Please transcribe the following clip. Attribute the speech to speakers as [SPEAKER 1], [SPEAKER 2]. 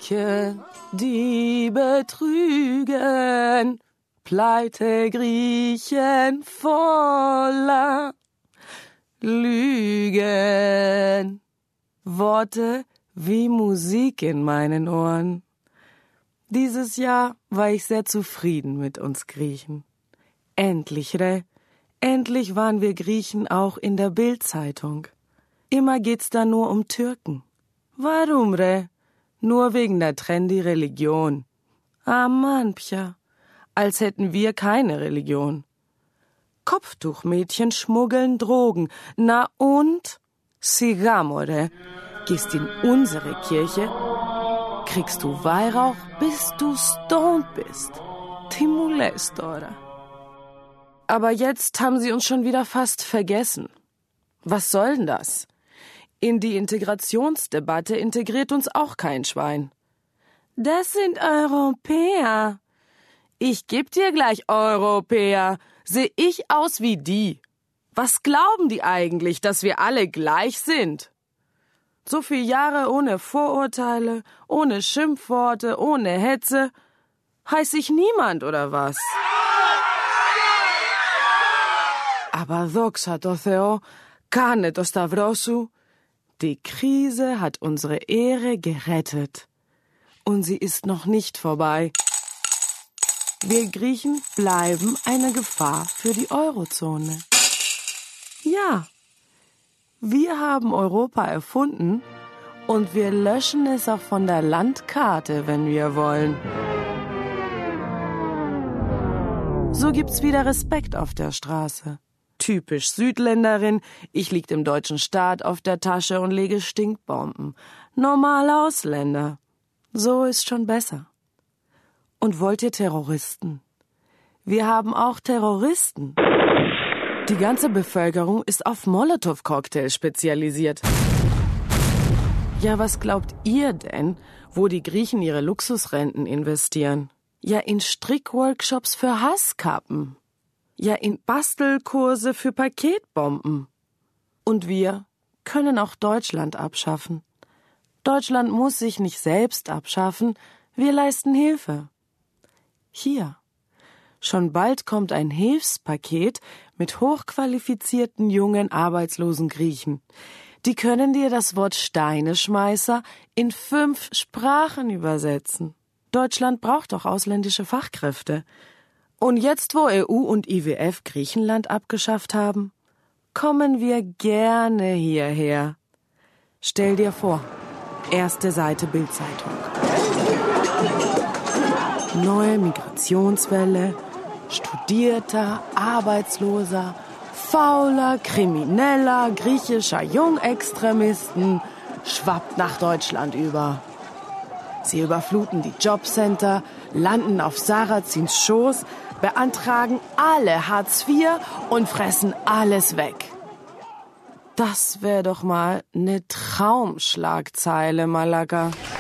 [SPEAKER 1] Blicke, die betrügen, Pleite Griechen voller Lügen. Worte wie Musik in meinen Ohren. Dieses Jahr war ich sehr zufrieden mit uns Griechen. Endlich waren wir Griechen auch in der Bild-Zeitung. Immer geht's da nur um Türken. Warum, Nur wegen der trendy Religion. Ah Mann, Pja, als hätten wir keine Religion. Kopftuchmädchen schmuggeln Drogen. Na und? Sigamos, gehst in unsere Kirche, kriegst du Weihrauch, bis du stoned bist. Ti molestora. Aber jetzt haben sie uns schon wieder fast vergessen. Was soll denn das? In die Integrationsdebatte integriert uns auch kein Schwein. Das sind Europäer. Ich geb dir gleich Europäer. Seh ich aus wie die? Was glauben die eigentlich, dass wir alle gleich sind? So viele Jahre ohne Vorurteile, ohne Schimpfworte, ohne Hetze. Heiß ich niemand, oder was? Aber doxa to Theo, kane to Stavrosu. Die Krise hat unsere Ehre gerettet. Und sie ist noch nicht vorbei. Wir Griechen bleiben eine Gefahr für die Eurozone. Ja, wir haben Europa erfunden und wir löschen es auch von der Landkarte, wenn wir wollen. So gibt's wieder Respekt auf der Straße. Typisch Südländerin, ich lieg dem deutschen Staat auf der Tasche und lege Stinkbomben. Normal Ausländer. So ist schon besser. Und wollt ihr Terroristen? Wir haben auch Terroristen. Die ganze Bevölkerung ist auf Molotow-Cocktails spezialisiert. Ja, was glaubt ihr denn, wo die Griechen ihre Luxusrenten investieren? Ja, in Strickworkshops für Hasskappen. Ja, in Bastelkurse für Paketbomben. Und wir können auch Deutschland abschaffen. Deutschland muss sich nicht selbst abschaffen, wir leisten Hilfe. Hier. Schon bald kommt ein Hilfspaket mit hochqualifizierten jungen arbeitslosen Griechen. Die können dir das Wort Steineschmeißer in 5 Sprachen übersetzen. Deutschland braucht doch ausländische Fachkräfte. Und jetzt, wo EU und IWF Griechenland abgeschafft haben, kommen wir gerne hierher. Stell dir vor, erste Seite Bild-Zeitung. Neue Migrationswelle, studierter, arbeitsloser, fauler, krimineller, griechischer Jungextremisten schwappt nach Deutschland über. Sie überfluten die Jobcenter, landen auf Sarazins Schoß, beantragen alle Hartz IV und fressen alles weg. Das wäre doch mal eine Traumschlagzeile, Malaga.